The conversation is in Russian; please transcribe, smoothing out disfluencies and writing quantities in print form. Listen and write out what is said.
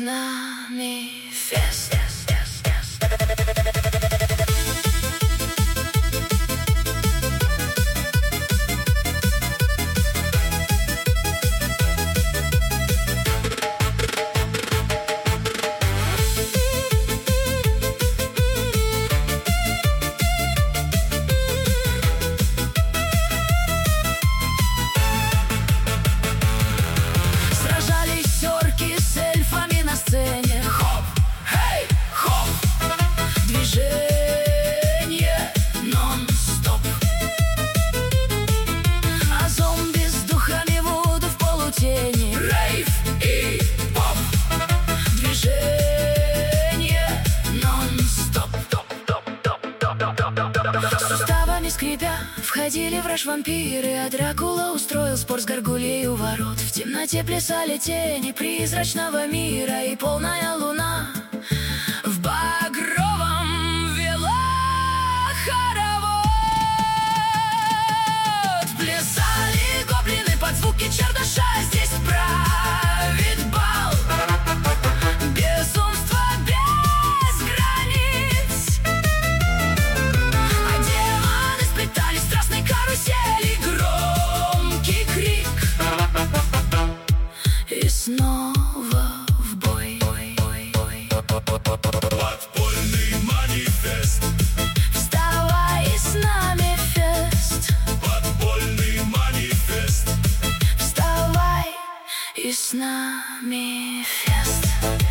нами фест. Суставами скрипя, входили в раж вампиры, а Дракула устроил спор с горгульей у ворот. В темноте плясали тени призрачного мира, и полная луна в багровом вела хоровод. Плясали гоблины под звуки чердаша, здесь правит бал. Безумство без границ, а демоны сплетали страстной карусели, громкий крик, и снова в бой. Подпольный манифест. Вставай, и с нами фест. Подпольный манифест. Вставай, и с нами фест.